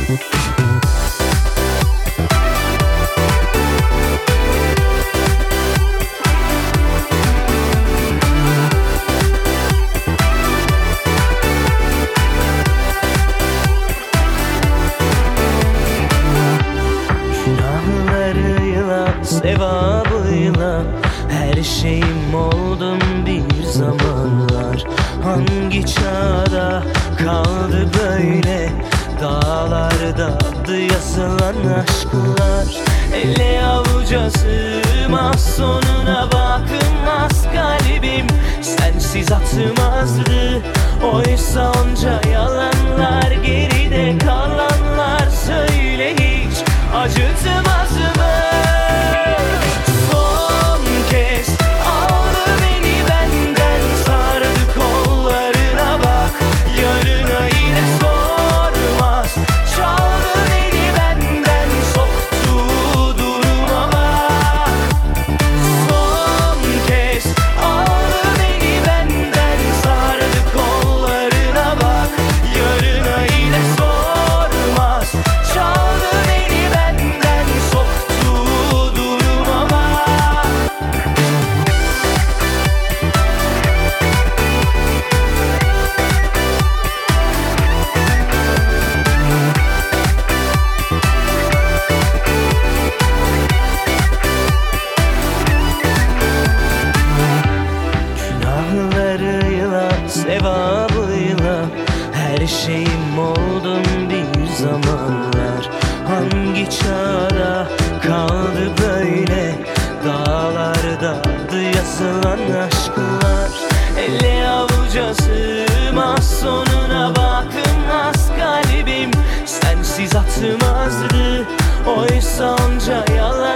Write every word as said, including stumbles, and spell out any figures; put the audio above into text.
Günahlarıyla, sevabıyla her şeyim oldum bir zamanlar. Hangi çağda kaldı böyle dağlarda adı yazılan aşklar? Ele avuca sığmaz, sonuna bakılmaz kalbim sensiz atmazdı. Oysa onca yalanlar, geride kalanlar, söyle hiç acıtmaz mı? Son kez aldı beni benden, sardı kollarına, bak yarına yine sormaz. Çaldı beni benden, soktu duruma bak. Son kez aldı beni benden, sardı kollarına, bak yarına yine sormaz. Çaldı beni benden, soktu duruma bak. Günahlarıyla, sevabıyla her şeyim oldum bir zamanlar. Hangi çağda kaldı böyle dağlarda adı yazılan aşklar? Ele avuca sığmaz, sonuna bakılmaz kalbim sensiz atmazdı. Oysa onca yalan,